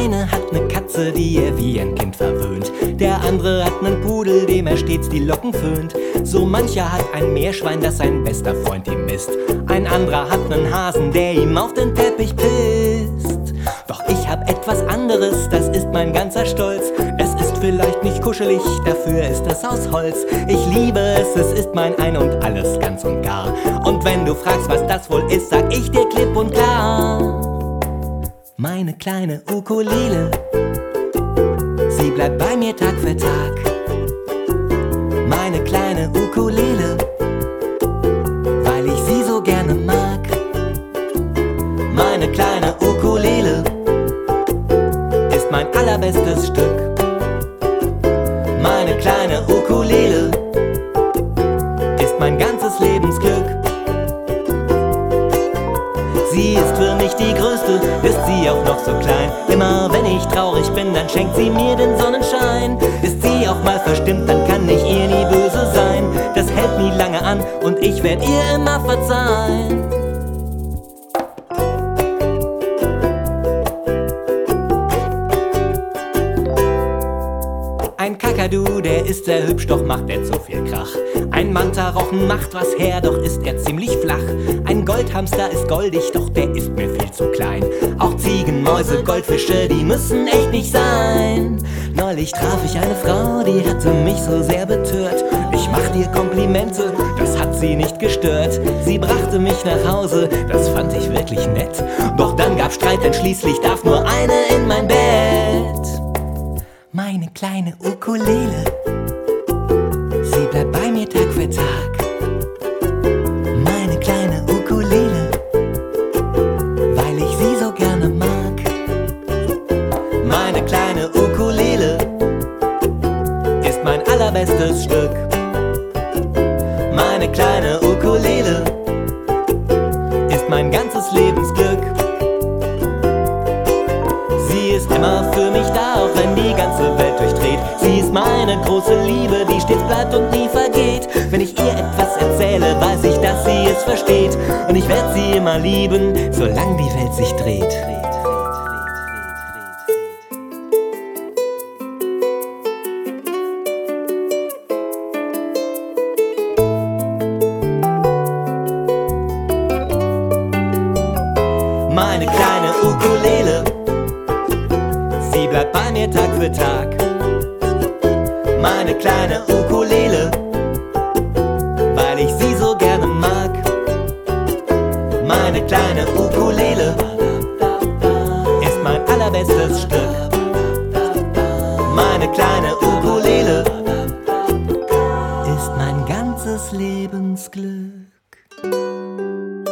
eine hat ne Katze, die er wie ein Kind verwöhnt. Der andere hat nen Pudel, dem er stets die Locken föhnt. So mancher hat ein Meerschwein, das sein bester Freund ihm misst. Ein anderer hat nen Hasen, der ihm auf den Teppich pisst. Doch ich hab etwas anderes, das ist mein ganzer Stolz. Es ist vielleicht nicht kuschelig, dafür ist es aus Holz. Ich liebe es, es ist mein Ein und Alles, ganz und gar. Und wenn du fragst, was das wohl ist, sag ich dir klipp und klar: meine kleine Ukulele, sie bleibt bei mir Tag für Tag. Meine kleine Ukulele, weil ich sie so gerne mag. Meine kleine Ukulele ist mein allerbestes Stück. Meine kleine Ukulele ist mein ganzes Lebensglück. Sie ist für mich die größte, ist sie auch noch so klein. Immer wenn ich traurig bin, dann schenkt sie mir den Sonnenschein. Ist sie auch mal verstimmt, dann kann ich ihr nie böse sein. Das hält nie lange an und ich werd ihr immer verzeihen. Ein Kakadu, der ist sehr hübsch, doch macht er zu viel Krach. Ein Mantarochen macht was her, doch ist er ziemlich flach. Ein Goldhamster ist goldig, doch der ist mir viel zu klein. Auch Ziegen, Mäuse, Goldfische, die müssen echt nicht sein. Neulich traf ich eine Frau, die hatte mich so sehr betört. Ich machte ihr Komplimente, das hat sie nicht gestört. Sie brachte mich nach Hause, das fand ich wirklich nett. Doch dann gab's Streit, denn schließlich darf nur eine in mein Bett. Meine kleine Ukulele, sie bleibt bei mir Tag für Tag. Meine kleine Ukulele, weil ich sie so gerne mag. Meine kleine Ukulele ist mein allerbestes Stück. Meine kleine Ukulele ist mein ganzes Lebensglück. Sie ist immer für mich da, auch wenn die ganze Welt durchdreht. Sie ist meine große Liebe, die stets bleibt und nie vergeht. Wenn ich ihr etwas erzähle, weiß ich, dass sie es versteht. Und ich werd sie immer lieben, solange die Welt sich dreht. Meine kleine Ukulele, sie bleibt bei mir Tag für Tag. Meine kleine Ukulele, weil ich sie so gerne mag. Meine kleine Ukulele ist mein allerbestes Stück. Meine kleine Ukulele ist mein ganzes Lebensglück.